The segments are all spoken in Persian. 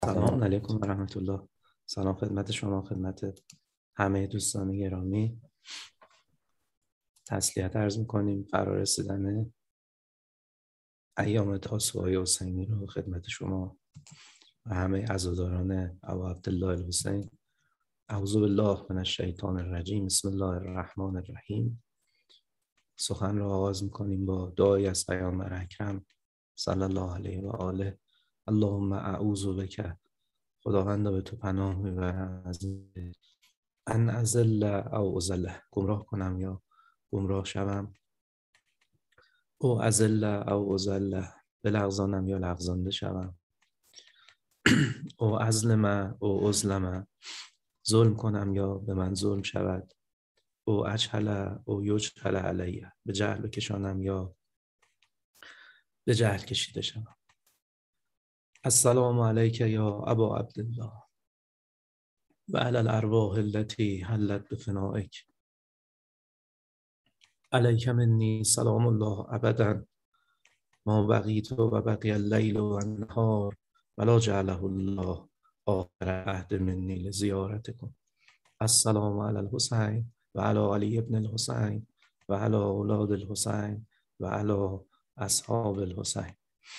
سلام علیکم و رحمت الله. سلام خدمت شما، خدمت همه دوستان گرامی. تسلیت عرض می‌کنیم فرا رسیدن ایام تاسوعای حسینی رو خدمت شما و همه عزاداران ابو عبدالله الحسین. اعوذ بالله من الشیطان الرجیم. بسم الله الرحمن الرحیم. سخن را آغاز می‌کنیم با دعایی از پیامبر اکرم صلی الله علیه و آله. اللهم اعوذ بک، خداوندا به تو پناه میبرم از ان اضل او اضل، گمراه کنم یا گمراه شوم، او اضل او اضل، بلغزانم یا لغزانده شوم، او اظلم او اظلم، ظلم کنم یا به من ظلم شود، او اجهل او یجهل علیه، به جهل بکشانم یا به جهل کشیده شوم. السلام علیک یا ابا عبدالله و علی الارواح التي حلت بفنائک، علیک منی سلام الله ابدا ما بقیت و بقی اللیل و النهار ولا جعله الله آخر عهد منی لزیارتکم. السلام علی الحسین و علی علی ابن الحسین و علی اولاد الحسین و علی اصحاب الحسین.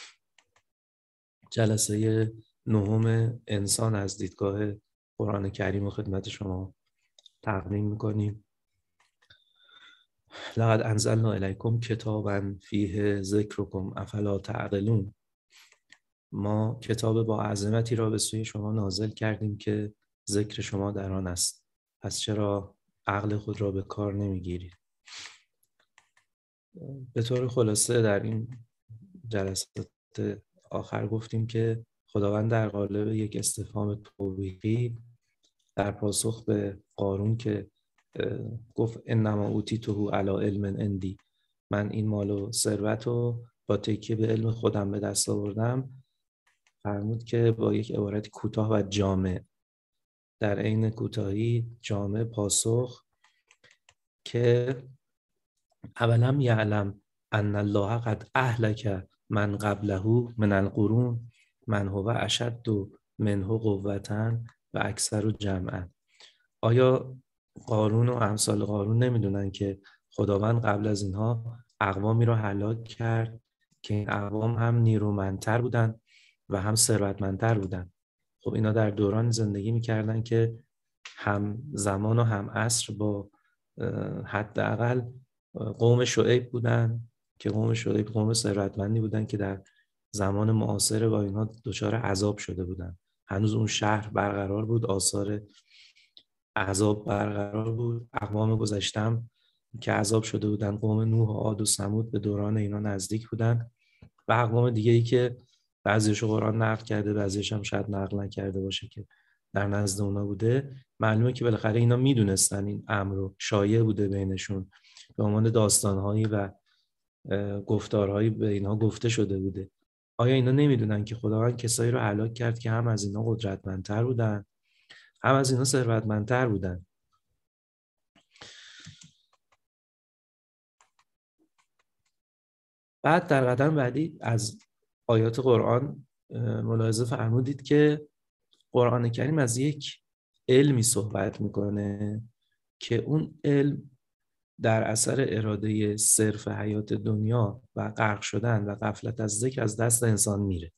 جلسه نهم انسان از دیدگاه قرآن کریم و خدمت شما تقدیم میکنیم. لقد انزلنا الیکم کتابا فیه ذکرکم افلا تعقلون. ما کتاب با عظمتی را به سوی شما نازل کردیم که ذکر شما در آن است، پس چرا عقل خود را به کار نمیگیرید؟ به طور خلاصه در این جلسات آخر گفتیم که خداوند در قالب یک استفهام توبیخی در پاسخ به قارون که گفت انما اوتیته علی علم عندی، من این مال و ثروت رو با تکیه به علم خودم به دست آوردم، فرمود که با یک عبارت کوتاه و جامع، در عین کوتاهی جامع پاسخ که اولم یعلم ان الله قد اهلک من قبله من القرون من هو اشد منه قوة و اکثر جمعا. آیا قارون و امثال قارون نمیدونن که خداوند قبل از اینها اقوامی را هلاک کرد که این اقوام هم نیرومندتر بودن و هم ثروتمندتر بودن؟ خب اینا در دوران زندگی میکردن که هم زمان و هم عصر با حداقل قوم شعیب بودن که قوم شعیب قوم ثروتمندی بودن که در زمان معاصر با اینها دچار عذاب شده بودن. هنوز اون شهر برقرار بود، آثار عذاب برقرار بود. اقوام گذشتم که عذاب شده بودن، قوم نوح و عاد و ثمود، به دوران اینا نزدیک بودن و اقوام دیگه ای که بعضیش قرآن نقل کرده بعضیش هم شاید نقل نکرده باشه که در نزد اونا بوده. معلومه که بالاخره اینا میدونستن این امر رو، شایع بوده بینشون، به عنوان داستانهایی و گفتارهایی به اینها گفته شده بوده. آیا اینا نمیدونن که خداوند کسایی رو هلاک کرد که هم از اینا قدرتمندتر بودن هم از اینا ثروتمندتر بودن؟ بعد در قدم بعدی از آیات قرآن ملاحظه فرمودید که قرآن کریم از یک علمی صحبت میکنه که اون علم در اثر اراده صرف حیات دنیا و غرق شدن و غفلت از ذکر از دست انسان میره.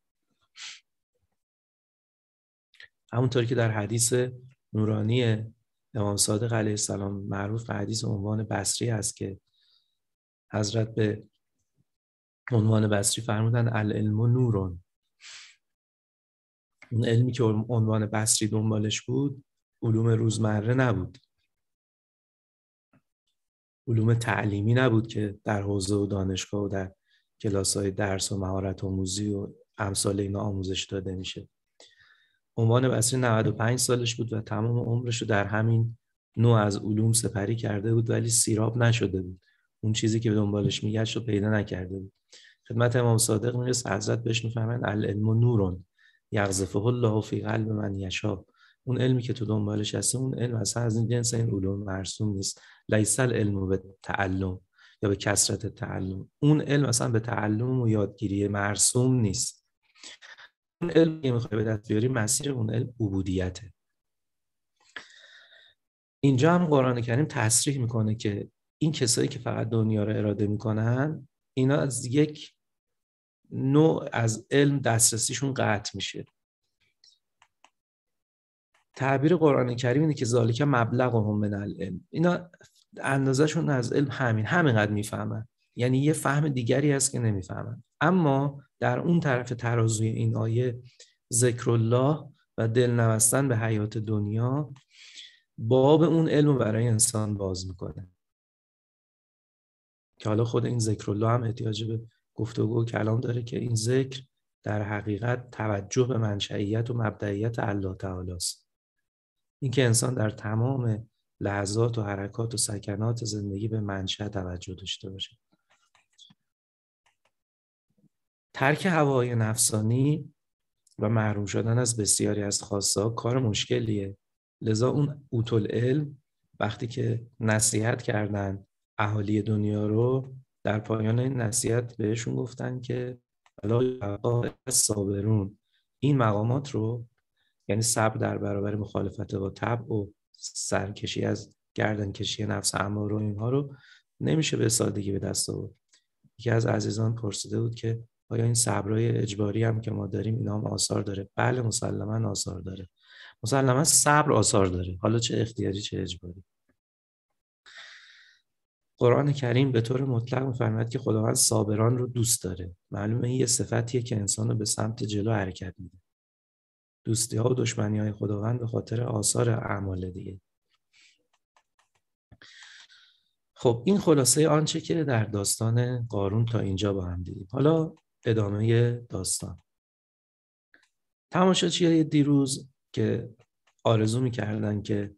همونطور که در حدیث نورانی امام صادق علیه السلام معروف به حدیث عنوان بصری است که حضرت به عنوان بصری فرمودن العلم نورون. اون علمی که عنوان بصری دنبالش بود علوم روزمره نبود، علوم تعلیمی نبود که در حوزه و دانشگاه و در کلاس‌های درس و مهارت آموزی و امثال اینا آموزش داده میشه. عنوان بصری 95 سالش بود و تمام عمرش رو در همین نوع از علوم سپری کرده بود، ولی سیراب نشده بود. اون چیزی که به دنبالش میگشت رو پیدا نکرده بود. خدمت امام صادق میرسه، حضرت بهش میفرمایند العلم نورون یقذفه الله فی قلب من یشاء. اون علمی که تو دنبالش هستی، اون علم اصلا از این جنس این علوم مرسوم نیست. لیس العلم به تعلم یا به کثرت تعلم. اون علم اصلا به تعلم و یادگیری مرسوم نیست. اون علم که میخوای به دست بیاری مسیر اون علم عبودیته. اینجا هم قرآن کریم تصریح میکنه که این کسایی که فقط دنیا رو اراده میکنن اینا از یک نوع از علم دسترسیشون قطع میشه. تعبیر قرآن کریم اینه که ذالک مبلغهم من العلم، اینا اندازهشون از علم همینقدر میفهمن، یعنی یه فهم دیگری هست که نمیفهمن. اما در اون طرف ترازوی این آیه ذکر الله و دل نوستن به حیات دنیا باب اون علم رو برای انسان باز میکنه که حالا خود این ذکر الله هم احتیاج به گفتگو و کلام داره که این ذکر در حقیقت توجه به منشئیت و مبدئیت الله تعالی است. این که انسان در تمام لحظات و حرکات و سکنات زندگی به منشأ توجه داشته باشه. ترک هوای نفسانی و محروم شدن از بسیاری از خواسته‌ها کار مشکلیه. لذا اون اوت‌العلم وقتی که نصیحت کردن اهالی دنیا رو، در پایان این نصیحت بهشون گفتن که الا صابرون، این مقامات رو، یعنی صبر در برابر مخالفت با طبع و سرکشی از گردنکشی نفس اماره و اینها رو نمیشه به سادگی به دست آورد. یکی از عزیزان پرسیده بود که آیا این صبرهای اجباری هم که ما داریم اینا هم آثار داره؟ بله مسلماً آثار داره. مسلماً صبر آثار داره، حالا چه اختیاری چه اجباری. قرآن کریم به طور مطلق می‌فرماید که خداوند صابران رو دوست داره. معلومه این یه صفتیه که انسان رو به سمت جلو حرکت میده. دوستی ها و دشمنی های خداوند به خاطر آثار اعمال دیگه. خب این خلاصه آنچه که در داستان قارون تا اینجا با هم دیدیم. حالا ادامه داستان. تماشاچیای دیروز که آرزو می‌کردن که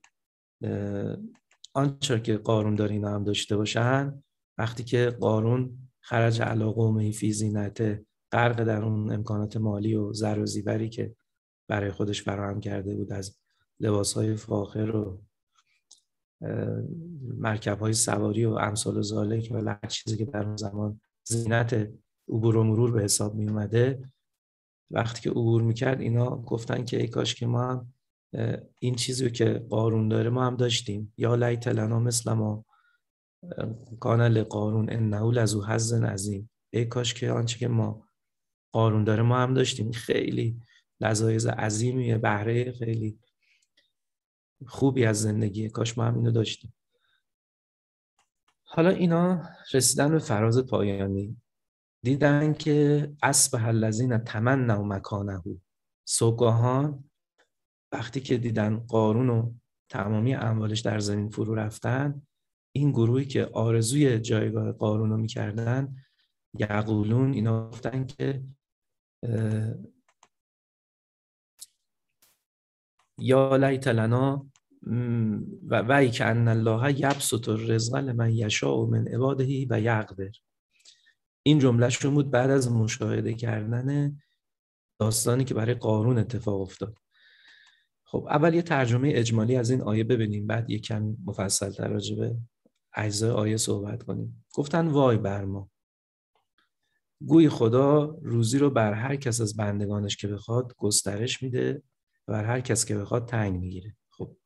آنچه که قارون داره اینا هم داشته باشن، وقتی که قارون خرج علی قومه فی زینته، غرق در اون امکانات مالی و زر و زیوری که برای خودش فراهم کرده بود از لباس‌های فاخر و مرکب‌های سواری و امثال ذالک و هر چیزی که در اون زمان زینت عبور و مرور به حساب می اومده، وقتی که عبور میکرد اینا گفتن که ای کاش که ما هم این چیزی رو که قارون داره ما هم داشتیم. یا لیت لنا مثل ما کان لقارون انه لذو حظ عظیم، ای کاش که آنچه که ما قارون داره ما هم داشتیم. خیلی لذایز عظیمیه، بهره خیلی خوبی از زندگی، کاش ما هم اینو داشتیم. حالا اینا رسیدن به فراز پایانی، دیدن که اصبح الذین تمنوا مکانه، سوگاهان وقتی که دیدن قارون و تمامی اموالش در زمین فرو رفتن، این گروهی که آرزوی جایگاه قارون رو میکردن، یقولون، اینا گفتن که یا لیت لنا و کأن الله یبسط الرزق لمن یشاء من عباده و یقدر. این جملهشون بود بعد از مشاهده کردن داستانی که برای قارون اتفاق افتاد. خب اول یه ترجمه اجمالی از این آیه ببینیم، بعد یه کمی مفصل تر راجع به اجزای آیه صحبت کنیم. گفتن وای بر ما، گوی خدا روزی رو بر هر کس از بندگانش که بخواد گسترش میده و بر هر کس که بخواد تنگ میگیره. خب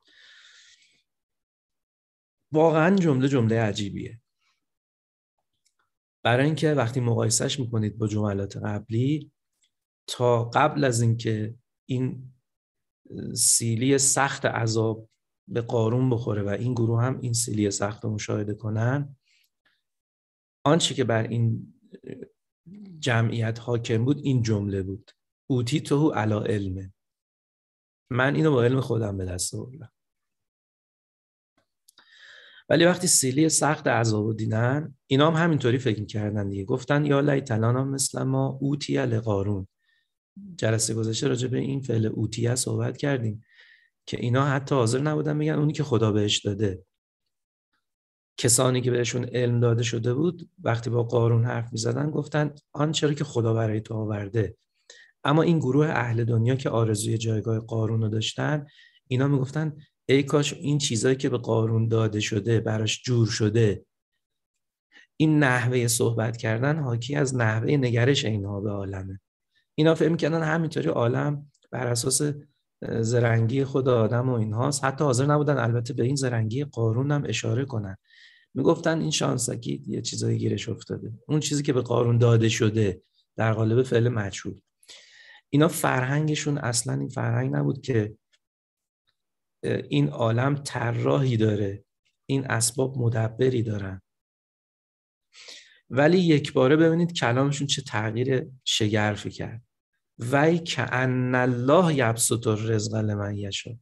واقعا جمله عجیبیه، برای اینکه وقتی مقایسهش میکنید با جملات قبلی، تا قبل از اینکه این سیلی سخت عذاب به قارون بخوره و این گروه هم این سیلی سخت رو مشاهده کنن، آنچه که بر این جمعیت حاکم بود این جمله بود: اوتیته علی علم، من اینو با علم خودم به دست آوردم. ولی وقتی سیلی سخت عذاب رو دیدن، اینا هم همینطوری فکر می‌کردن دیگه. گفتن یا لیت لنا مثل ما اوتی لقارون. جلسه گذشته راجع به این فعل اوتیه صحبت کردیم که اینا حتی حاضر نبودن بگن اونی که خدا بهش داده. کسانی که بهشون علم داده شده بود وقتی با قارون حرف می‌زدن گفتن آنچه را که خدا برای تو آورده. اما این گروه اهل دنیا که آرزوی جایگاه قارون رو داشتن، اینا میگفتن ای کاش این چیزایی که به قارون داده شده براش جور شده. این نحوه صحبت کردن حاکی از نحوه نگرش اینها به عالمه. اینا فهم کردن همینطوری عالم بر اساس زرنگی خود آدم و اینهاست. حتی حاضر نبودن البته به این زرنگی قارون هم اشاره کنن. میگفتن این شانسکی یه چیزایی گیرش افتاده، اون چیزی که به قارون داده شده در قالب فعل مجهول. اینا فرهنگشون اصلا این فرهنگ نبود که این عالم طراحی داره، این اسباب مدبری دارن. ولی یک باره ببینید کلامشون چه تغییر شگرفی کرد. وای کأن الله یبسط الرزق لمن یشاء.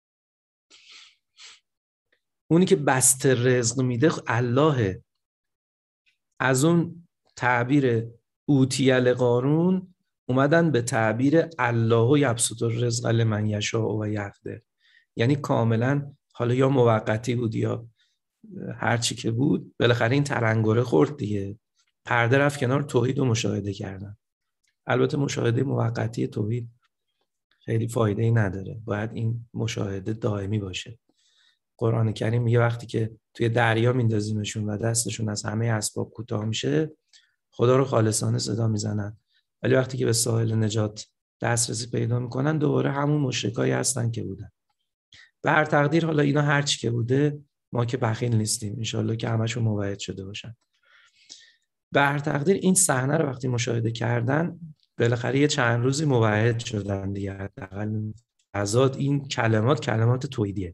اونی که بسط رزق میده الله. از اون تعبیر اوتیه لقارون اومدن به تعبیر الله یبسط الرزق لمن یشاء و یقدر. یعنی کاملا حالا یا موقتی بود یا هر چی که بود، بالاخره این تلنگره خورد دیگه. پرده رفت کنار، توحید رو مشاهده کردن. البته مشاهده موقتی توحید خیلی فایده‌ای نداره، باید این مشاهده دائمی باشه. قرآن کریم میگه وقتی که توی دریا میندازیمشون و دستشون از همه اسباب کوتاه میشه، خدا رو خالصانه صدا میزنن، ولی وقتی که به ساحل نجات دسترسی پیدا میکنن دوباره همون مشرکایی هستن که بودن. به هر تقدیر حالا اینا هر چی که بوده، ما که بخیل نیستیم، انشالله که همشون موعد شده باشن. به هر تقدیر این صحنه رو وقتی مشاهده کردن، بالاخره یه چند روزی موعد شدن دیگه. حداقل ازاد این کلمات توحیدیه.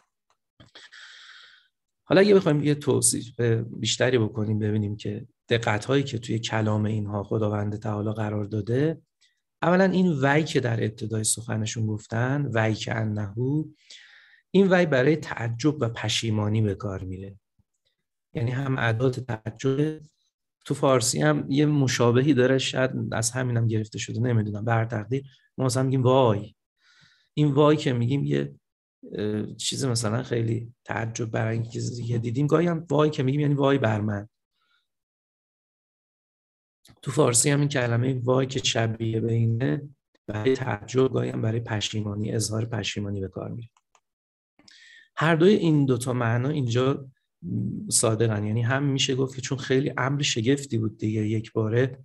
حالا اگه بخوایم یه توصیف بیشتری بکنیم، ببینیم که دقت‌هایی که توی کلام اینها خداوند تعالی قرار داده، اولا این وی که در ابتدای سخنشون گفتن، وی که انهو، این وی برای تعجب و پشیمانی به کار میره. یعنی هم ادات تعجب، تو فارسی هم یه مشابهی داره، شاید از همینم گرفته شده، نمیدونم. به هر تقدیر ما مثلا میگیم وای. این وای که میگیم یه چیز مثلا خیلی تعجب برای این چیزی که دیدیم، گاهی هم وای که میگیم یعنی وای بر من. تو فارسی هم این کلمه وای که شبیه به اینه، برای تعجب، گاهی هم برای پشیمانی، اظهار پشیمانی به کار میره. هر دوی این دوتا معنا اینجا صادقن. یعنی هم میشه گفت که چون خیلی امر شگفتی بود دیگه، یک باره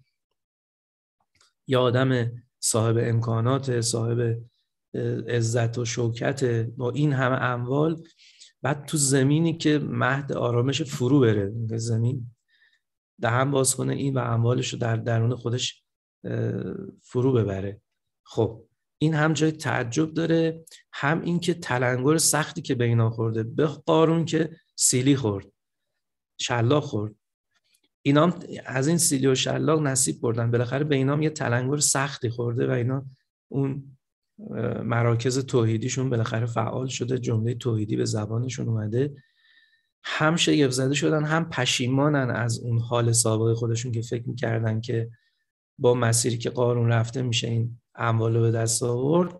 یه آدم صاحب امکانات، صاحب عزت و شوکت، با این همه اموال، بعد تو زمینی که مهد آرامش فرو بره، زمین دهن باز کنه این و اموالش رو در درون خودش فرو ببره. خب این هم جای تعجب داره، هم این که تلنگر سختی که به اینا خورده، به قارون که سیلی خورد، شلاق خورد، اینا هم از این سیلی و شلاق نصیب بردن. بالاخره به اینا هم یه تلنگر سختی خورده و اینا اون مراکز توحیدیشون بالاخره فعال شده، جمله توحیدی به زبانشون اومده. هم شگفت زده شدن، هم پشیمانن از اون حال سابق خودشون که فکر میکردن که با مسیری که قارون رفته میشه این اموالو به دست آورد.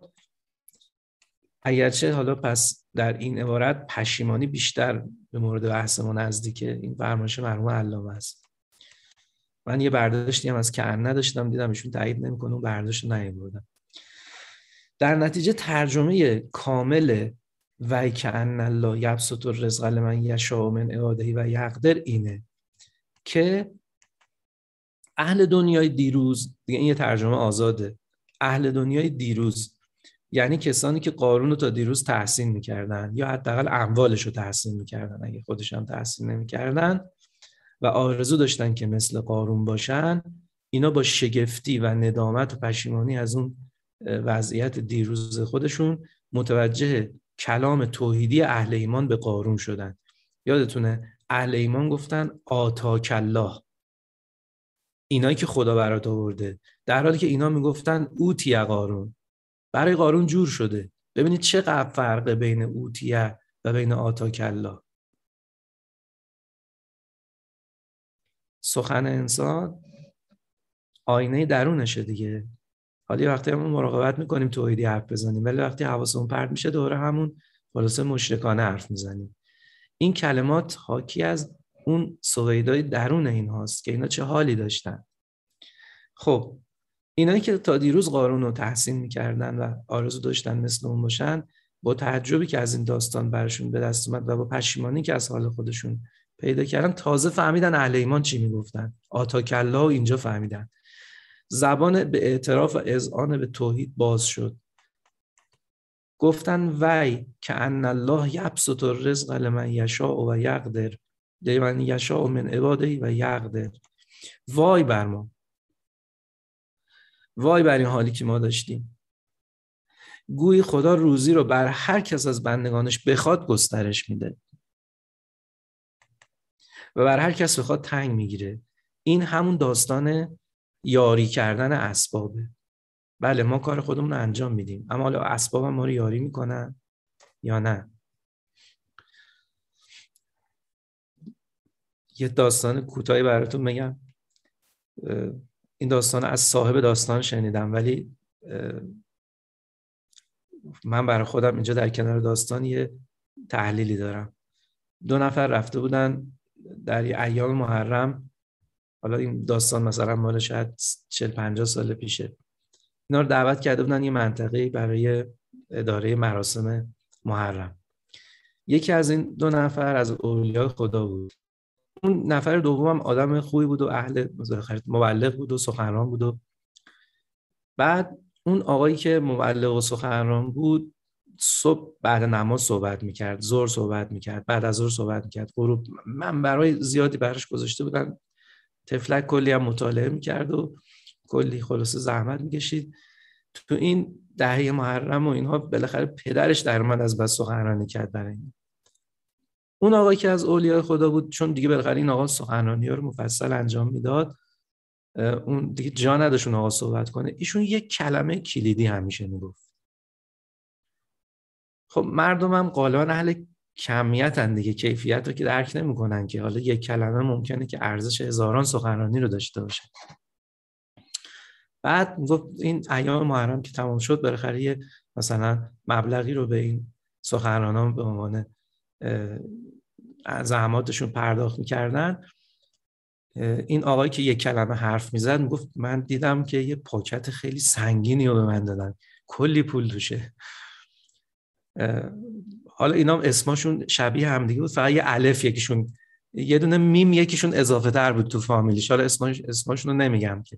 اگرچه حالا پس در این عبارت پشیمانی بیشتر به مورد بحث ما نزدیکه، این فرمایش مرحوم علامه است. من یه برداشتی هم از کأن نداشتم، دیدم ایشون تایید نمیکنه، اون برداشت نیاوردم. در نتیجه ترجمه کامل و کأن الله یبسط الرزق لمن یشاء من عباده و یقدر اینه که اهل دنیای دیروز، دیگه این یه ترجمه آزاده، اهل دنیای دیروز یعنی کسانی که قارون رو تا دیروز تحسین میکردن یا حداقل اموالش رو تحسین میکردن، اگه خودش هم تحسین نمیکردن و آرزو داشتن که مثل قارون باشن، اینا با شگفتی و ندامت و پشیمانی از اون وضعیت دیروز خودشون متوجه کلام توحیدی اهل ایمان به قارون شدن. یادتونه اهل ایمان گفتن آتاک الله، اینایی که خدا برات آورده، در حالی که اینا میگفتن اوتیه قارون، برای قارون جور شده. ببینید چقدر فرق بین اوتیه و بین آتاک الله. سخن انسان آینه درونشه دیگه. حالا وقتی همون مراقبت میکنیم توحیدی حرف بزنیم، ولی وقتی حواسمون پرت میشه دوره همون خلاصه مشرکانه حرف میزنیم. این کلمات حاکی از اون سویدای درون این هاست که اینا چه حالی داشتن. خب اینایی که تا دیروز قارون رو تحسین میکردن و آرزو داشتن مثل اون باشن، با تعجبی که از این داستان برشون به دست اومد و با پشیمانی که از حال خودشون پیدا کردن، تازه فهمیدن اهل ایمان چی میگفتن. آتاک الله اینجا فهمیدن. زبان به اعتراف و اذعان به توحید باز شد. گفتن وی که ان الله یبسط الرزق لمن یشاء و یقدر لمن یشاء من عباده و یقدر. وای بر ما، وای بر این حالی که ما داشتیم. گویی خدا روزی رو بر هر کس از بندگانش بخواد گسترش میده و بر هر کس بخواد تنگ میگیره. این همون داستان یاری کردن اسبابه. بله ما کار خودمون رو انجام میدیم، اما حالا اسباب ما رو یاری میکنن یا نه؟ یه داستان کوتاهی براتون میگم. این داستان از صاحب داستان شنیدم، ولی من برای خودم اینجا در کنار داستان یه تحلیلی دارم. 2 نفر رفته بودن در یه ایام محرم، حالا این داستان مثلا مال شاید 40-50 سال پیشه، اینا رو دعوت کرده بودن یه منطقه برای اداره مراسم محرم. یکی از این 2 نفر از اولیاء خدا بود. اون نفر دومم آدم خوبی بود و اهل مبلغ بود و سخنران بود. و بعد اون آقایی که مبلغ و سخنران بود صبح بعد نماز صحبت میکرد، ظهر صحبت میکرد، بعد از ظهر صحبت میکرد، غروب منبرای زیادی براش گذاشته بودن. تفلک کلی هم مطالعه میکرد و کلی خلاصه زحمت میکشید. تو این دهه محرم و اینها بالاخره پدرش در اومد از بس سخنرانی کرد برای این. اون آقایی که از اولیاء خدا بود، چون دیگه بالاخره این آقا سخنرانی رو مفصل انجام میداد، اون دیگه جا نداشت اون آقا صحبت کنه. ایشون یک کلمه کلیدی همیشه میگفت. خب مردم هم غالبا اهل کمیتن دیگه، کیفیت رو که درک نمیکنن که حالا یک کلمه ممکنه که ارزش هزاران سخنرانی رو داشته باشه. بعد گفت این ایام محرم که تمام شد بالاخره مثلا مبلغی رو به این سخنرانان به عنوان زحماتشون پرداخت میکردن. این آقایی که یک کلمه حرف میزد میگفت من دیدم که یه پاکت خیلی سنگینی رو به من دادن، کلی پول توشه. حالا اینا اسمشون شبیه هم دیگه بود، فقط یه الف یکیشون، یه دونه میم یکیشون اضافه تر بود تو فامیلیش. حالا اسمشون رو نمیگم که.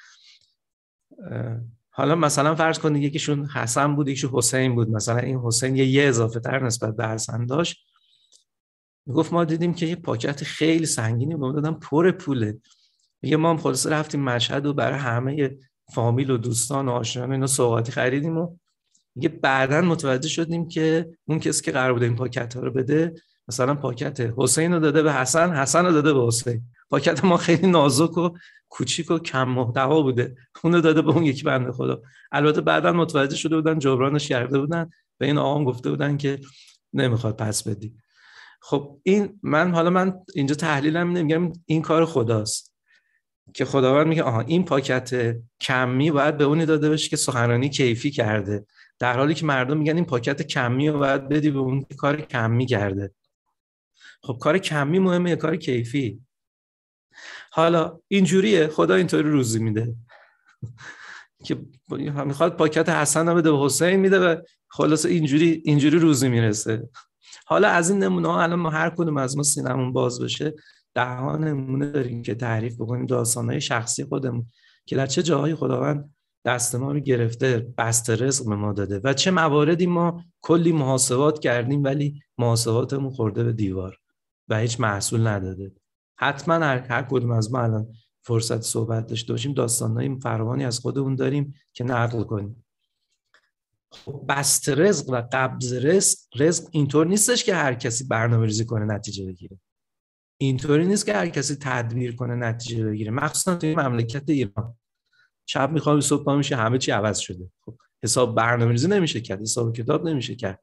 حالا مثلا فرض کنید یکیشون حسن بود، یکیشون حسین بود، مثلا این حسین یه اضافه تر نسبت به حسن داشت. میگفت ما دیدیم که یه پاکت خیلی سنگینی به ما دادن، پر پوله. میگه ما هم خلاصه رفتیم مشهد و برای همه فامیل و دوستان و آشنایان اینا سوغاتی خریدیم و میگه بعداً متوجه شدیم که اون کسی که قرار بود این پاکت ها رو بده مثلا پاکت حسین رو داده به حسن، حسن رو داده به حسین. پاکت ما خیلی نازک و کوچیک و کم محتوا بوده، اون رو داده به اون یکی بنده خدا. البته بعداً متوجه شده بودن، جبرانش کرده بودن، به این آقا گفته بودن که نمیخواد پس بدی. خب این من اینجا تحلیلم نمیگم، این کار خداست که خداوند میگه آها این پاکت کمی باید به اونی داده بشه که سخنرانی کیفی کرده، در حالی که مردم میگن این پاکت کمی رو باید بدی به اون که کار کمی کرده. خب کار کمی مهمه یا کار کیفی؟ حالا اینجوریه، خدا اینطوری روزی میده که میخواد پاکت حسن رو بده به حسین میده و خلاص اینجوری روزی میرسه. حالا از این نمونه ها الان ما هر کدوم از ما سینمون باز بشه 10 نمونه داریم که تعریف بکنیم داستانهای شخصی خودمون که در چه جاهای خداوند دست ما رو گرفته، بست رزق به ما داده و چه مواردی ما کلی محاسبات کردیم ولی محاسباتمون خورده به دیوار و هیچ محصول نداده. حتما هر کدوم از ما الان فرصت صحبت داشته باشیم داستانهای فراوانی از خودمون داریم که نقل کنیم. بست رزق و قبض رزق اینطور نیستش که هر کسی برنامه‌ریزی کنه نتیجه بگیره. اینطوری نیست که هر کسی تدبیر کنه نتیجه بگیره، مخصوصا توی مملکت ایران. شب میخوام صبح پا میشه همه چی عوض شده. خب حساب برنامه‌ریزی نمیشه کرد، حساب کتاب نمیشه کرد.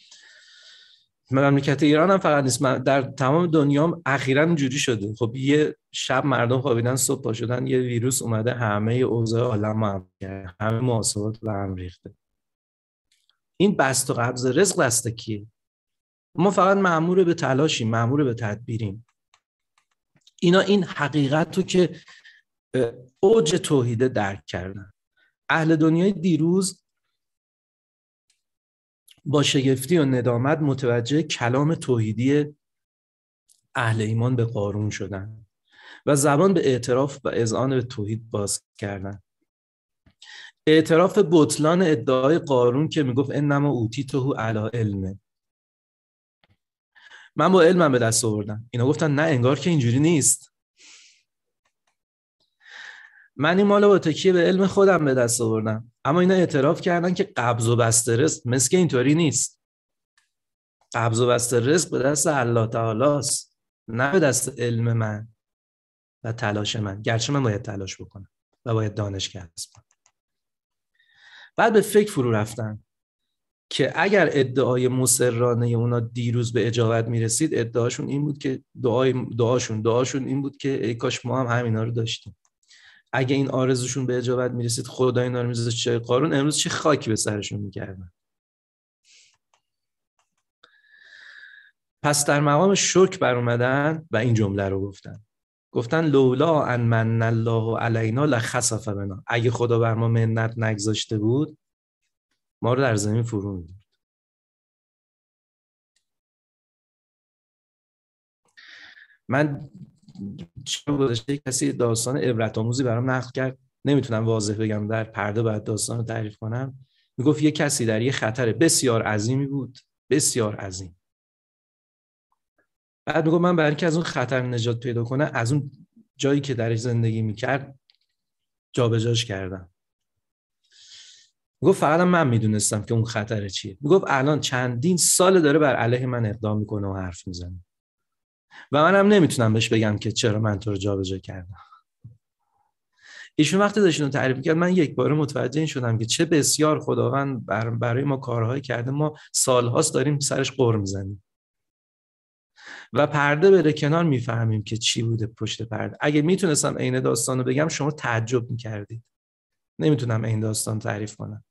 مملکت ایران هم فقط نیست، در تمام دنیا هم اخیراً اینجوری شده. خب یه شب مردم خوابیدن صبح پا شدن یه ویروس اومده همه اوضاع عالم رو کرد، همه محاسبات به هم ریخته. این بست و قبض رزق دست کیه؟ ما فقط مأمور به تلاشیم، مأمور به تدبیریم. اینا این حقیقت رو که اوج توحیده درک کردن. اهل دنیای دیروز با شگفتی و ندامت متوجه کلام توحیدی اهل ایمان به قارون شدن و زبان به اعتراف و اذعان به توحید باز کردن. اعتراف بطلان ادعای قارون که میگفت انما اوتیته علی علم. من با علمم به دست آوردم. اینا گفتن نه انگار که اینجوری نیست. من این مالو با تکیه به علم خودم به دست آوردم. اما اینا اعتراف کردن که قبض و بسط رزق مثل اینطوری نیست. قبض و بسط رزق به دست الله تعالی است، نه به دست علم من و تلاش من، گرچه من باید تلاش بکنم و باید دانش کسب کنم. بعد به فکر فرو رفتن که اگر ادعای مسررانه اونا دیروز به اجابت میرسید، ادعاشون این بود که دعاشون این بود که ای کاش ما هم همینا رو داشتیم. اگه این آرزوشون به اجابت میرسید، خدا اینا رو میذاشت چه قارون امروز چه خاکی به سرشون میکردن. پس در مقام شکر بر اومدن و این جمله رو گفتن لولا ان من الله علینا لخسف بنا. اگه خدا بر ما منت نگذاشته بود، ما رو در زمین فرو می‌داد. من چه گذاشته کسی داستان عبرت آموزی برام نقل کرد، نمیتونم واضح بگم، در پرده باید داستان رو تعریف کنم. میگفت یه کسی در یه خطر بسیار عظیمی بود، بسیار عظیم. بعد میگفت من برای اینکه از اون خطر نجات پیدا کنم، از اون جایی که درش زندگی میکرد جابجاش کردم. میگفت فقط من میدونستم که اون خطر چیه. میگفت الان چندین سال داره بر علیه من اقدام میکنه و حرف میزنه و منم نمیتونم بهش بگم که چرا من تو رو جابجا کردم. ایشون وقتی داشتون تعریف می‌کرد، من یک بار متوجه این شدم که چه بسیار خداوند برای ما کارهای کرده. ما سالهاست داریم سرش قر میزنیم و پرده بره کنار میفهمیم که چی بوده پشت پرده. اگه میتونستم عین داستانو بگم شما تعجب میکردید. نمیتونم این داستان تعریف کنم.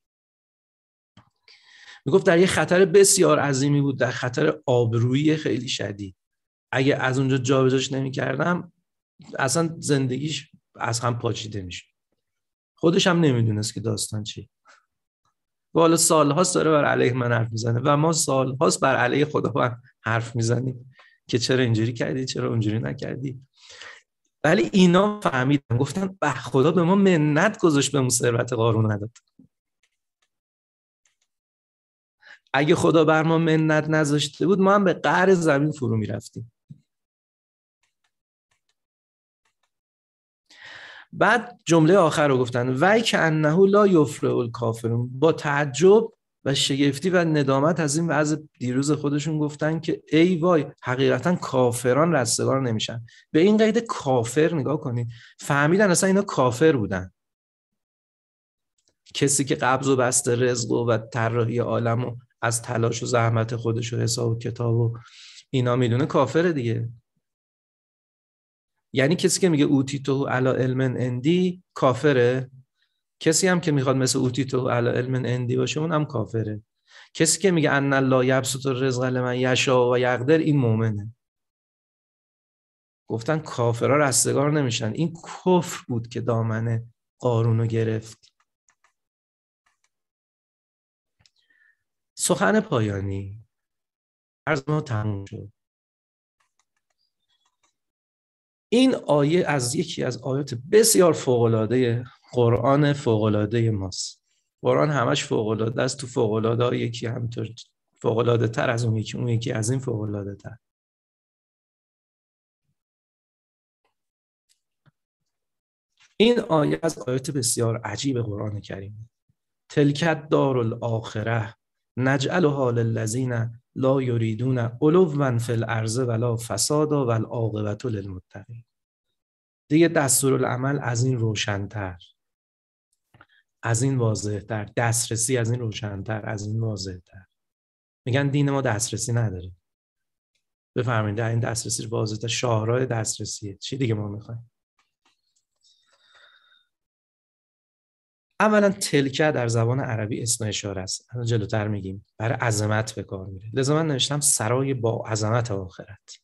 میگفت در یه خطر بسیار عظیمی بود، در خطر آبرویی خیلی شدید. اگه از اونجا جابجاش نمی‌کردم اصلا زندگیش از هم پاچیده میشه. خودش هم نمیدونست که داستان چیه. والا سال‌هاست داره بر علیه من حرف میزنه و ما سال‌هاست بر علیه خدا حرف میزنیم که چرا اینجوری کردی، چرا اونجوری نکردی. ولی اینا فهمیدن، گفتن به خدا به ما منت گذاشت، به ثروت قارون نداد. اگه خدا بر ما منت نذاشته بود، ما هم به قعر زمین فرو میرفتیم. بعد جمله آخر رو گفتن وای که انه لا یفرح الکافرون. با تعجب و شگفتی و ندامت از این وضع دیروز خودشون گفتن که ای وای، حقیقتا کافران رستگار نمیشن. به این قید کافر نگاه کنید، فهمیدن اصلا اینا کافر بودن. کسی که قبض و بسط رزق و طراحی عالم و از تلاش و زحمت خودش و حساب و کتاب و اینا میدونه، کافره دیگه. یعنی کسی که میگه اوتیتو علی علم اندی کافره. کسی هم که میخواد مثل اوتیتو علی علم اندی باشه اون هم کافره. کسی که میگه ان الله یبسط الرزق لمن یشاء و یقدر، این مؤمنه. گفتن کافرها رستگار نمیشن. این کفر بود که دامنه قارون رو گرفت. سخن پایانی عرض ما تموم شد. این آیه از یکی از آیات بسیار فوق‌العاده قرآن فوق‌العاده ماست. قرآن همش فوق‌العاده است. تو فوق‌العاده یکی همینطور فوق‌العاده تر از اون یکی از این فوق‌العاده تر. این آیه از آیات بسیار عجیب قرآن کریم. تلکت دار الاخره نجعلها للذین لا یریدون علوا فی الارض ولا فسادا والعاقبة للمتقین. دیگه دستورالعمل از این روشن‌تر، از این واضح‌تر، دسترسی از این روشن‌تر، از این واضح‌تر. میگن دین ما دسترسی نداره. بفرمایید این دسترسی واضح‌تر، شاهراه دسترسیه. چی دیگه ما میخوایم؟ اولا تلکه در زبان عربی اسم اشاره است. الان جلوتر میگیم برای عظمت به کار میره. لذا من نوشتم سرای با عظمت آخرت.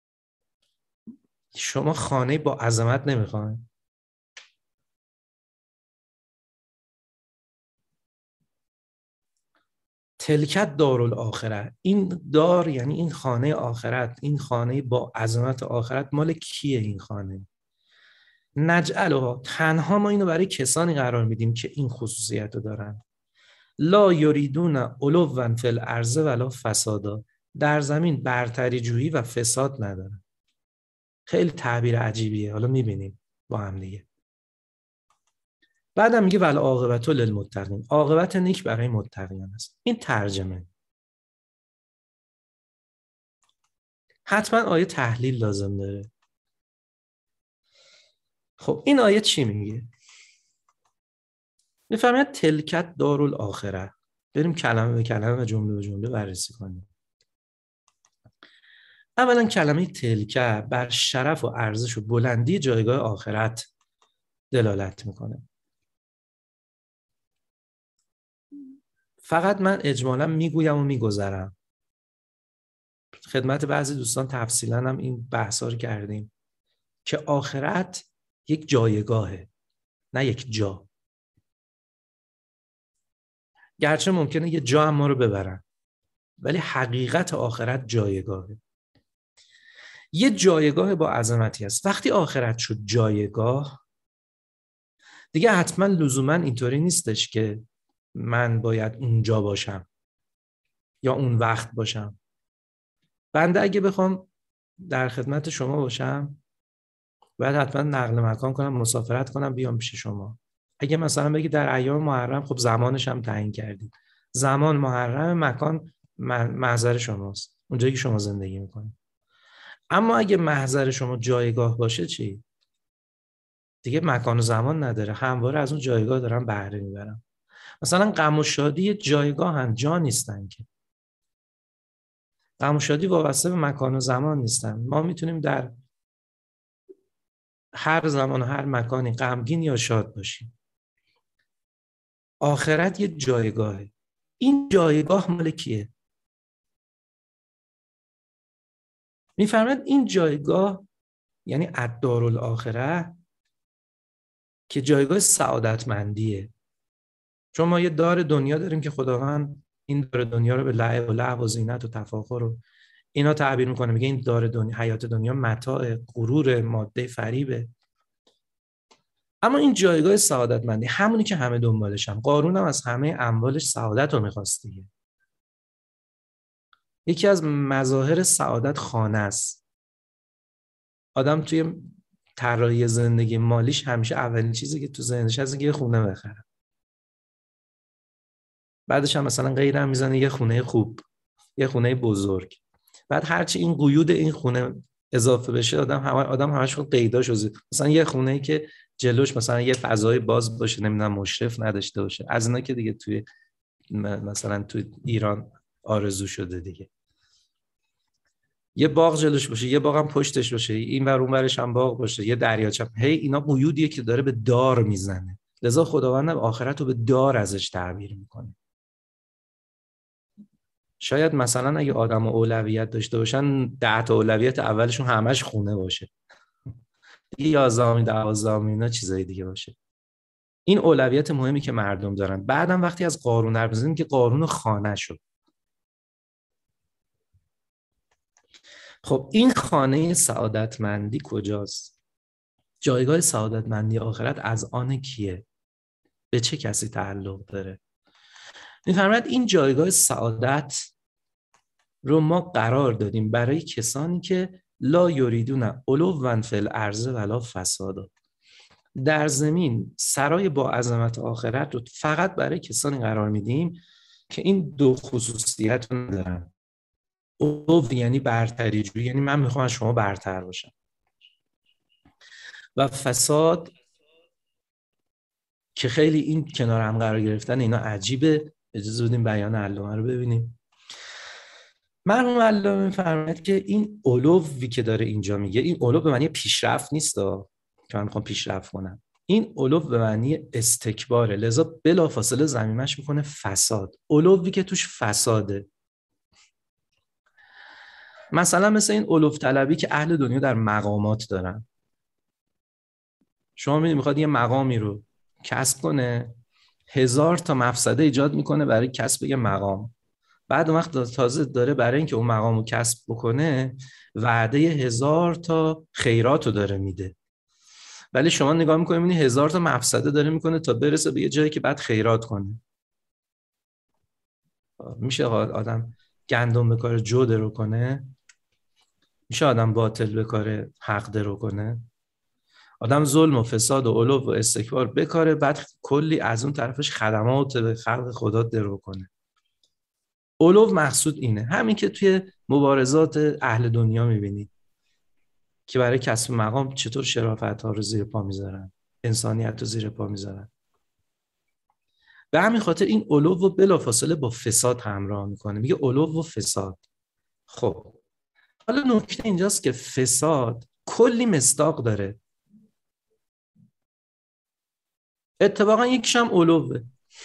شما خانه با عظمت نمیخواین؟ تلکت دارالآخره. این دار یعنی این خانه آخرت، این خانه با عظمت آخرت مال کیه؟ این خانه نجعلها، تنها ما اینو برای کسانی قرار میدیم که این خصوصیت رو دارن. لا یریدون علوا فی الارض ولا فسادا، در زمین برتری جویی و فساد ندارن. خیلی تعبیر عجیبیه، حالا میبینیم با هم دیگه. بعدم میگه ول عاقبت للمتقین، عاقبت نیک برای متقیان است. این ترجمه. حتما آیه تحلیل لازم داره. خب این آیه چی میگه؟ میفهمید تلکت دارالآخره. بریم کلمه به کلمه و جمله به جمله بررسی کنیم. اولا کلمه تلکه بر شرف و ارزش و بلندی جایگاه آخرت دلالت میکنه. فقط من اجمالا میگویم و میگذرم. خدمت بعضی دوستان تفصیلا هم این بحثا رو کردیم که آخرت یک جایگاهه، نه یک جا. گرچه ممکنه یه جا هم ما رو ببرن، ولی حقیقت آخرت جایگاهه. یه جایگاه با عظمتی است. وقتی آخرت شد جایگاه، دیگه حتما لزوما اینطوری نیستش که من باید اونجا باشم یا اون وقت باشم. بنده اگه بخوام در خدمت شما باشم، باید حتما نقل مکان کنم، مسافرت کنم، بیام پیش شما. اگه مثلا بگی در ایام محرم، خب زمانش هم تعیین کردید. زمان محرم، مکان محضر شماست، اونجایی که شما زندگی میکنید. اما اگه محضر شما جایگاه باشه چی؟ دیگه مکان و زمان نداره، همواره از اون جایگاه دارم بهره میبرم. مثلا غم و شادی جایگاه هم جا نیستن که. غم و شادی وابسته به مکان و زمان نیستن. ما میتونیم در هر زمان و هر مکانی غمگین یا شاد باشیم. آخرت یه جایگاهه. این جایگاه مال کیه؟ میفرماید این جایگاه یعنی الدارالآخره که جایگاه سعادتمندیه. چون ما یه دار دنیا داریم که خداوند این دار دنیا رو به لعب و لهو و زینت و تفاخر و اینا تعبیر میکنه. میگه این دار دنیا، حیات دنیا متاع، غرور، ماده، فریبه. اما این جایگاه سعادتمندی همونی که همه دنبالشن. قارون هم از همه اموالش سعادت رو میخواست دیگه. یکی از مظاهر سعادت خانه است. آدم توی طراحی زندگی مالیش همیشه اولین چیزی که تو ذهنش هست یه خونه بخره. بعدش هم مثلا غیر هم میزنه یه خونه خوب، یه خونه بزرگ. بعد هرچی این قیود این خونه اضافه بشه، آدم همش خود قیداش وزید. مثلا یه خونه‌ای که جلوش مثلا یه فضای باز باشه، نمیدونم مشرف نداشته باشه، از اینا که دیگه توی مثلا توی ایران آرزو شده دیگه. یه باغ جلوش باشه، یه باغ هم پشتش باشه، این ور اون ورش هم باغ باشه، یه دریاچه. هی اینا قیودیه که داره به دار میزنه. لذا خداوند آخرت رو به دار ازش تعبیر میکنه. شاید مثلا اگه آدم اولویت داشته باشن، 10 تا اولویت اولشون همش خونه باشه، 11 12 اینا چیزای دیگه باشه. این اولویت مهمی که مردم دارن. بعدم وقتی از قارون حرف می‌زنیم که قارون خانه شد. خب این خانه سعادتمندی کجاست؟ جایگاه سعادتمندی آخرت از آن کیه؟ به چه کسی تعلق داره؟ می‌فرماید این جایگاه سعادت رو ما قرار دادیم برای کسانی که لا یریدون علوا فی الارض ولا فسادا. در زمین سرای با عظمت آخرت رو فقط برای کسانی قرار میدیم که این دو خصوصیت رو ندارن. علو یعنی برتری جویی، یعنی من میخوام از شما برتر باشم. و فساد که خیلی این کنار هم قرار گرفتن اینا عجیبه. اجازه بدیم بیان علامه رو ببینیم. مرحوم علامه می‌فرماید که این علوی که داره اینجا میگه، این علو به معنی پیشرفت نیست که من میخوام پیشرفت کنم. این علو به معنی استکباره. لذا بلافاصله ضمیمش میکنه فساد. علوی که توش فساده. مثلا مثل این علو طلبی که اهل دنیا در مقامات دارن. شما میخواد یه مقامی رو کسب کنه، 1000 تا مفسده ایجاد میکنه برای کسب یه مقام. بعد وقت تازه داره برای اینکه اون مقام رو کسب بکنه، وعده 1000 تا خیرات رو داره میده. ولی شما نگاه میکنید میبینید 1000 تا مفسده داره میکنه تا برسه به یه جایی که بعد خیرات کنه. میشه آدم گندم به کار جو درو کنه؟ میشه آدم باطل به کار حق درو کنه؟ آدم ظلم و فساد و علو و استکبار بکاره، بعد کلی از اون طرفش خدمات به خلق خدا درو کنه. علو مقصود اینه، همین که توی مبارزات اهل دنیا میبینید که برای کسب مقام چطور شرافت ها رو زیر پا میذارن، انسانیت رو زیر پا میذارن. به همین خاطر این علو و بلافاصله با فساد همراه میکنه، میگه علو و فساد. خب حالا نکته اینجاست که فساد کلی مصداق داره، اتفاقا یکیش هم علوه.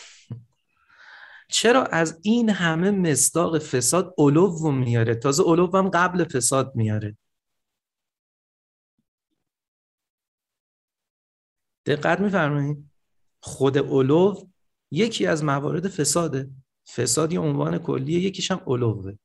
چرا از این همه مصداق فساد علو میاره؟ تازه علو هم قبل فساد میاره. دقت میفرمایید؟ خود علو یکی از موارد فساده. فساد یه عنوان کلیه، یکیش هم علوه.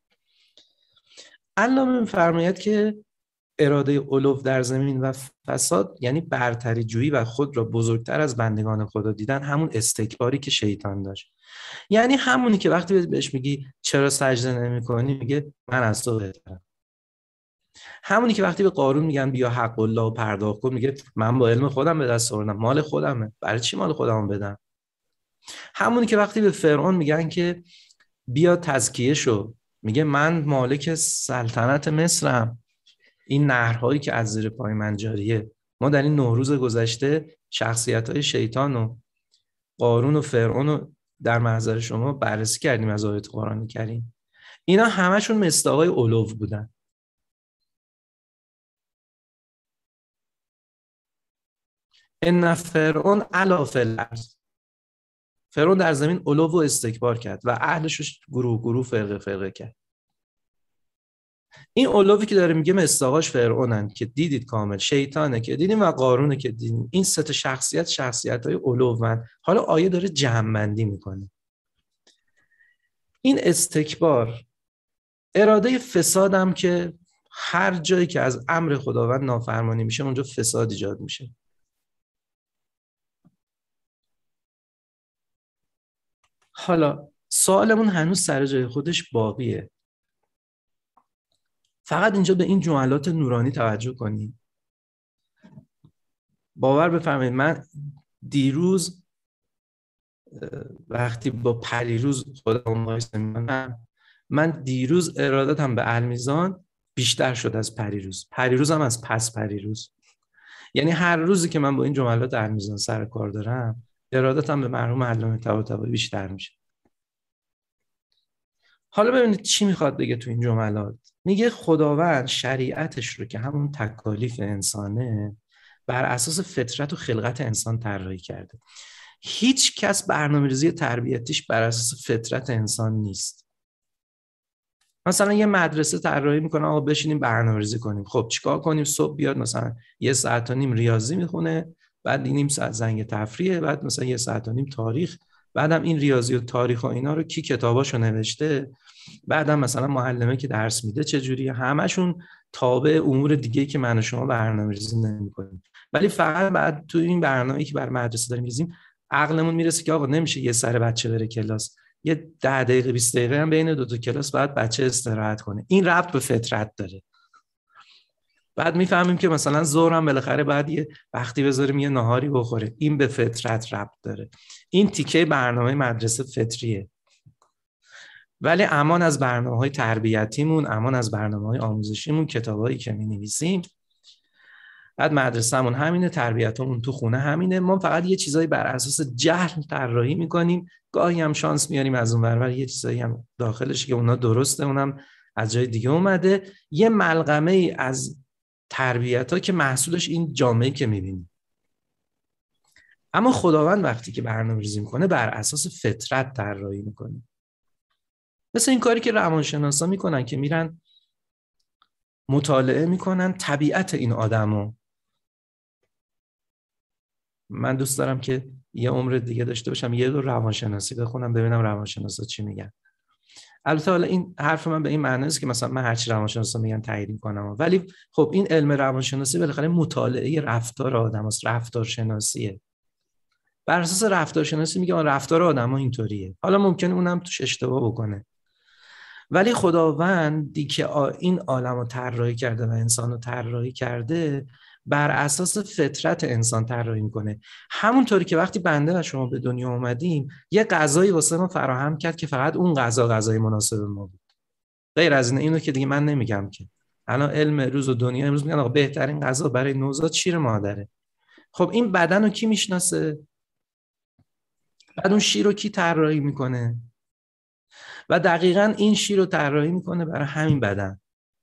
علامه میفرماید که اراده علو در زمین و فساد یعنی برتری جویی و خود را بزرگتر از بندگان خدا دیدن، همون استکباری که شیطان داشت. یعنی همونی که وقتی بهش میگی چرا سجده نمی‌کنی میگه من از تو بهترم. همونی که وقتی به قارون میگن بیا حق الله و پرداخت کن میگه من با علم خودم به دست آوردم، مال خودمه، برای چی مال خودمو بدم. همونی که وقتی به فرعون میگن که بیا تزکیه شو میگه من مالک سلطنت مصرم، این نهرهایی که از زیر پای من جاریه. ما در این 9 روز گذشته شخصیت‌های شیطان و قارون و فرعون رو در محضر شما بررسی کردیم از آیات قرآن کریم. اینا همشون مصداقای علو بودن. ان فرعون علا فی الارض، فرعون در زمین علو و استکبار کرد و اهلش گروه گروه فرقه فرقه کرد. این علوی که داره میگه مصداقاش فرعونن که دیدید کامل، شیطانه که دیدیم و قارونه که دیدیم. این سه تا شخصیت‌های علوان. حالا آیه داره جمع‌بندی میکنه. این استکبار، اراده فسادم که هر جایی که از امر خداوند نافرمانی میشه اونجا فساد ایجاد میشه. حالا سوالمون هنوز سر جای خودش باقیه. فقط اینجا به این جملات نورانی توجه کنید. باور بفرمایید من دیروز وقتی با پریروز خودم مقایسه می‌کنم، من دیروز ارادتم به المیزان بیشتر شد از پریروز، پریروزم از پس پریروز. یعنی هر روزی که من با این جملات المیزان سر کار دارم ارادتم به مرحوم علامه طباطبایی بیشتر میشه. حالا ببینید چی میخواد بگه تو این جملات. میگه خداوند شریعتش رو که همون تکالیف انسانه بر اساس فطرت و خلقت انسان طراحی کرده. هیچ کس برنامه‌ریزی تربیتیش بر اساس فطرت انسان نیست. مثلا یه مدرسه طراحی میکنه آقا بشینیم برنامه‌ریزی کنیم. خب چیکار کنیم؟ صبح بیاد مثلا 1.5 ساعت ریاضی میخونه، بعد 1.5 ساعت زنگ تفریح، بعد مثلا 1.5 ساعت تاریخ، بعدم این ریاضی و تاریخ و اینا رو کی کتاباشو نوشته، بعدم مثلا معلمه که درس میده چجوریه، همشون تابع امور دیگه‌ای که من و شما برنامه‌ریزی نمی‌کنیم. ولی فقط بعد تو این برنامه‌ای که بر مدرسه داریم می‌ریزیم عقلمون میرسه که آقا نمیشه یه سر بچه بره کلاس، یه 10 دقیقه 20 دقیقه هم بین 2 تا کلاس بعد بچه استراحت کنه. این ربط به فطرت داره. بعد میفهمیم که مثلا ظهر هم بالاخره بعد یه وقتی بذاریم یه ناهاری بخوره. این به فطرت ربط داره. این تیکه برنامه مدرسه فطریه. ولی امان از برنامه‌های تربیتیمون، امان از برنامه‌های آموزشیمون، کتابایی که می‌نویسیم. بعد مدرسه‌مون همینه، تربیتمون تو خونه همینه. ما فقط یه چیزایی بر اساس جهل طراحی می‌کنیم، گاهی هم شانس میاریم از اون ور یه چیزایی هم داخلش که اونا درسته، اونم از جای دیگه اومده. یه ملغمه ای از تربیت‌ها که محصولش این جامعه‌ای که می‌بینیم. اما خداوند وقتی که برنامه‌ریزی می‌کنه بر اساس فطرت طراحی می‌کنه. مثل این کاری که روانشناسا میکنن که میرن مطالعه میکنن طبیعت این آدمو. من دوست دارم که یه عمر دیگه داشته باشم یه دور روانشناسی بخونم ببینم روانشناسا چی میگن. البته حالا این حرف من به این معنی است که مثلا من هرچی روانشناسا میگن تایید میکنم، ولی خب این علم روانشناسی بالاخره مطالعه رفتار آدم است، رفتارشناسیه. بر اساس رفتارشناسی میگه رفتار آدم‌ها اینطوریه. حالا ممکنه اونم توش اشتباه بکنه، ولی خداوندی که این عالم رو طراحی کرده و انسان رو طراحی کرده بر اساس فطرت انسان طراحی میکنه. همونطوری که وقتی بنده و شما به دنیا اومدیم یه غذایی واسه ما فراهم کرد که فقط اون غذا غذای مناسب ما بود. غیر از اینو که دیگه من نمیگم که. الان علم روز و دنیا امروز میگن آقا بهترین غذا برای نوزاد شیر مادره. خب این بدن رو کی میشناسه؟ بعد اون شیر رو کی طراحی میکنه؟ و دقیقاً این شیر رو طراحی میکنه برای همین بدن.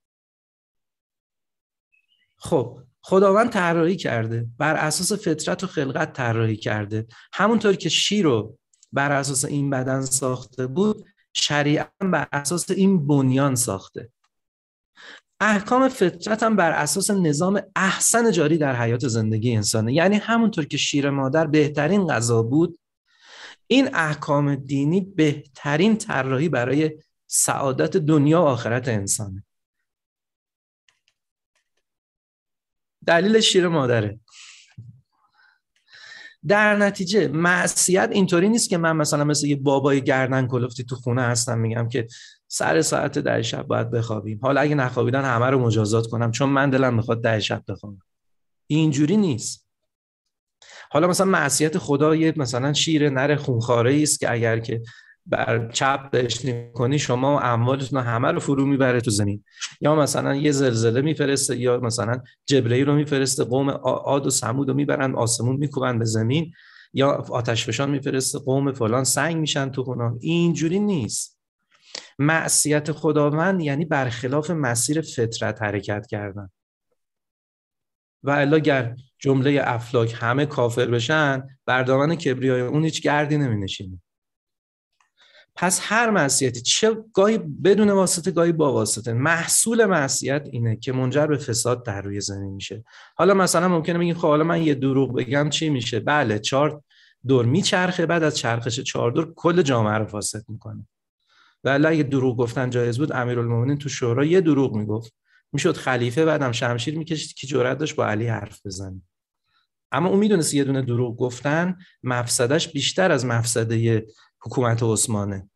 خب خداوند طراحی کرده، بر اساس فطرت و خلقت طراحی کرده. همونطور که شیر رو بر اساس این بدن ساخته بود، شریعت بر اساس این بنیان ساخته. احکام فطرت هم بر اساس نظام احسن جاری در حیات زندگی انسانه. یعنی همونطور که شیر مادر بهترین غذا بود، این احکام دینی بهترین طراحی برای سعادت دنیا و آخرت انسانه. دلیل شیر مادره. در نتیجه معصیت اینطوری نیست که من مثلا مثل یه بابای گردن کلفتی تو خونه هستم میگم که سر ساعت 10 شب باید بخوابیم، حالا اگه نخوابیدن همه رو مجازات کنم چون من دلم میخواد 10 شب بخوابم. اینجوری نیست. حالا مثلا معصیت خدا یه مثلا شیر نر خونخواره است که اگر که بر چپ بهش کنی شما اموالتون همه رو فرو میبره تو زمین، یا مثلا یه زلزله میفرسته، یا مثلا جبرئیل رو میفرسته قوم عاد و ثمود رو میبرن آسمون میکوبن به زمین، یا آتشفشان میفرسته قوم فلان سنگ میشن تو خونه. اینجوری نیست. معصیت خداوند یعنی برخلاف مسیر فطرت حرکت کردن. و الا گر جمله افلاک همه کافر بشن، بر دامن کبریای اون هیچ گردی نمی نشینه. پس هر معصیتی، چه گاهی بدون واسطه گاهی با واسطه، محصول معصیت اینه که منجر به فساد در روی زمین میشه. حالا مثلا ممکنه بگین خب حالا من یه دروغ بگم چی میشه؟ بله 4 دور میچرخه، بعد از چرخش 4 دور کل جامعه رو فاسد میکنه. ولی اگه دروغ گفتن جایز بود، امیرالمومنین تو شورا یه دروغ میگفت میشد خلیفه، بعدم شمشیر میکشید که جرأت داشت با علی حرف بزنه. اما اون میدونست یه دونه دروغ گفتن مفسدش بیشتر از مفسده حکومت عثمانه،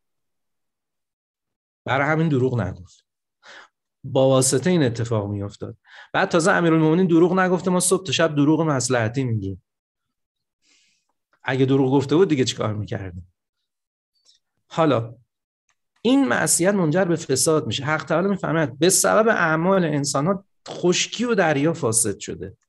برای همین دروغ نگفت. با واسطه این اتفاق میافتاد. بعد تازه امیرالمومنین دروغ نگفته، ما صبح تا شب دروغ مصلحتی میگیم. اگه دروغ گفته بود دیگه چیکار میکردیم؟ حالا این معصیت منجر به فساد میشه. حق تعالی میفهمد به سبب اعمال انسان‌ها خشکی و دریا فاسد شده.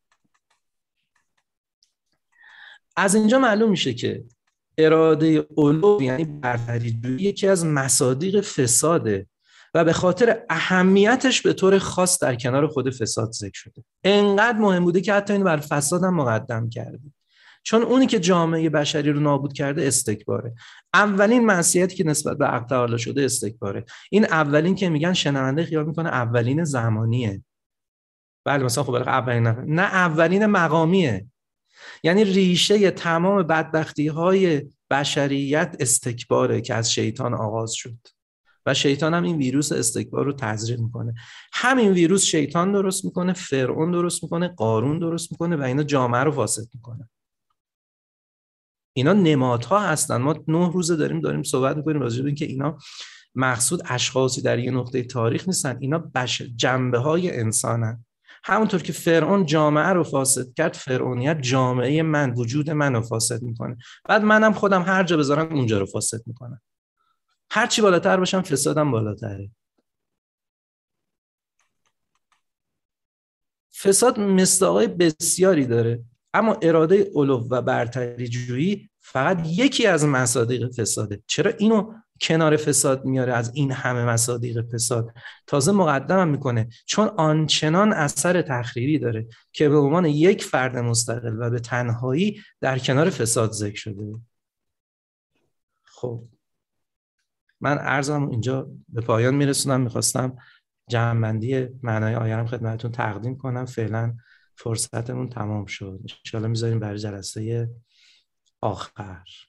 از اینجا معلوم میشه که اراده علو یعنی برتری‌جویی یکی از مصادیق فساده و به خاطر اهمیتش به طور خاص در کنار خود فساد ذکر شده. انقدر مهم بوده که حتی این بر فساد هم مقدم کرده، چون اونی که جامعه بشری رو نابود کرده استکباره. اولین معصیتی که نسبت به حق تعالی شده استکباره. این اولین که میگن شنونده خیال میکنه اولین زمانیه. بله مثلا خب اولین نه اولین مقامیه. یعنی ریشه تمام بدبختی‌های بشریت استکباره که از شیطان آغاز شد و شیطان هم این ویروس استکبار رو تزریق میکنه. همین ویروس شیطان درست میکنه، فرعون درست میکنه، قارون درست میکنه و اینا جامعه رو فاسد میکنه. اینا نمادها هستن. ما 9 روزه داریم صحبت میکنیم راجع به اینکه اینا مقصود اشخاصی در یه نقطه تاریخ نیستن، اینا جنبه های انسانن. همونطور که فرعون جامعه رو فاسد کرد، فرعونیت جامعه من، وجود من رو فاسد میکنه. بعد منم خودم هر جا بذارم اونجا رو فاسد میکنم. هر چی بالاتر باشم فسادم بالاتره. فساد مصداقای بسیاری داره، اما اراده علو و برتری جویی فقط یکی از مصادیق فساده. چرا اینو کنار فساد میاره؟ از این همه مصادیق فساد تازه مقدمم میکنه چون آنچنان اثر تخریبی داره که به عنوان یک فرد مستقل و به تنهایی در کنار فساد ذکر شده. خب من عرضم اینجا به پایان میرسونم. میخواستم جمع‌بندی معنای آیه رو خدمتتون تقدیم کنم. فعلا فرصتمون تمام شد. ان شاءالله میذاریم برای جلسه آخر.